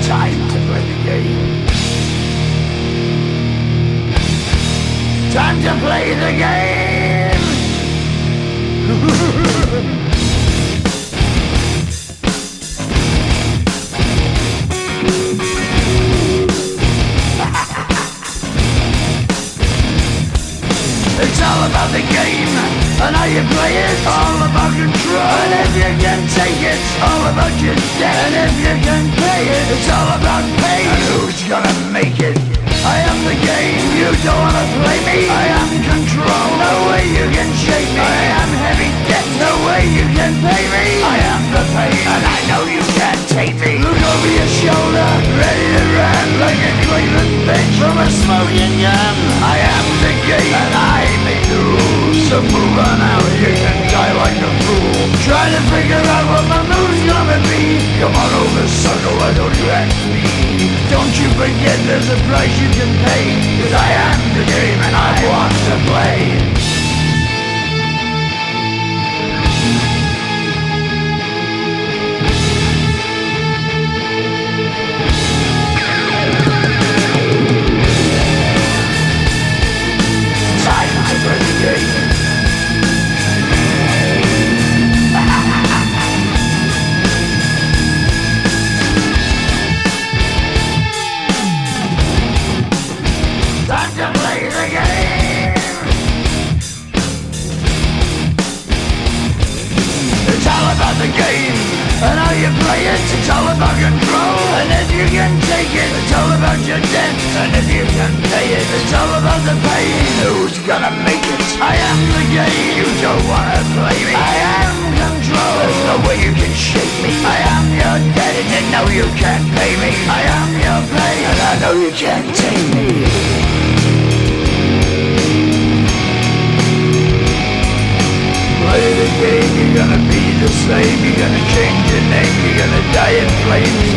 Time to play the game. Time to play the game. It's all about the game and how you play it. All about control, and if you can take it, all about your debt. And if you can pay it, it's all about pain. And who's gonna make it? I am the game, you don't wanna play me. I am control, no way you can shake me. I am heavy debt, no way you can pay me. I am the pain, and I know you can't take me. Look over your shoulder, ready to run like a Cleveland bench from a smoking gun. I am the game, and I make the rules. So move on out, you can die like a fool. Try to figure out what my move's gonna be. Come on over, sucker, why don't you ask me? Don't you forget there's a price you can pay. 'Cause I am the game and I want to play. Time to play the game. Time to play the game. It's all about the game and how you play it. It's all about control, and if you can take it, it's all about your debt. And if you can pay it, it's all about the pain. Who's gonna make it? I am the game. You don't wanna play me. I am control. There's no way you can shake me. I am your debt, and you know you can't pay me. I am your pain, and I know you can't take me. Play the game, you're gonna be the same. You're gonna change your name, you're gonna die in flames.